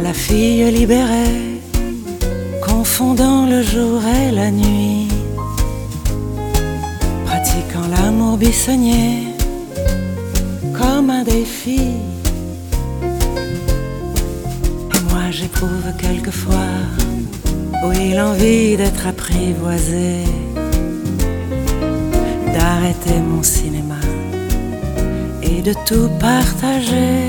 la fille libérée, confondant le jour et la nuit, pratiquant l'amour buissonnier comme un défi. Et moi j'éprouve quelquefois, oui, l'envie d'être apprivoisée, d'arrêter mon cinéma et de tout partager.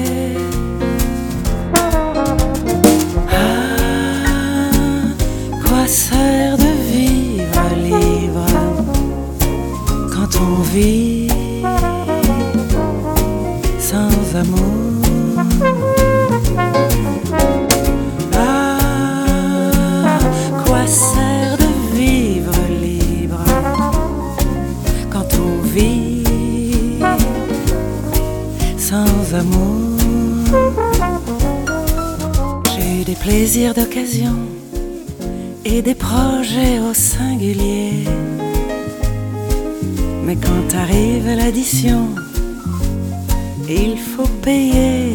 Quoi sert de vivre libre quand on vit sans amour? Quoi sert de vivre libre quand on vit sans amour? J'ai eu des plaisirs d'occasion et des projets au singulier, mais quand arrive l'addition, il faut payer.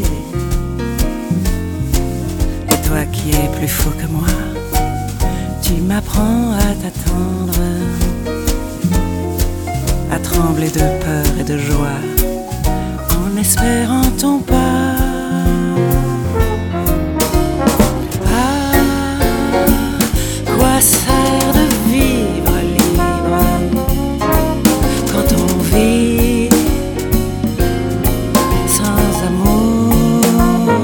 Et toi qui es plus fou que moi, tu m'apprends à t'attendre, à trembler de peur et de joie en espérant ton pas. Quoi sert de vivre libre quand on vit sans amour?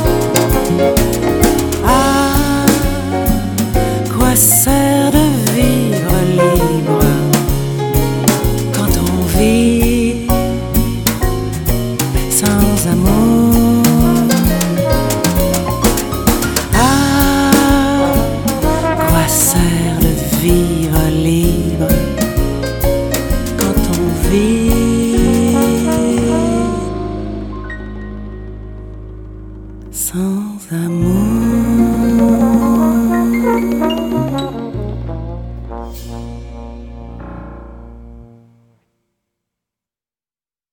Quoi sert de vivre libre quand on vit sans amour? Quoi sert de vivre libre quand on vit sans amour?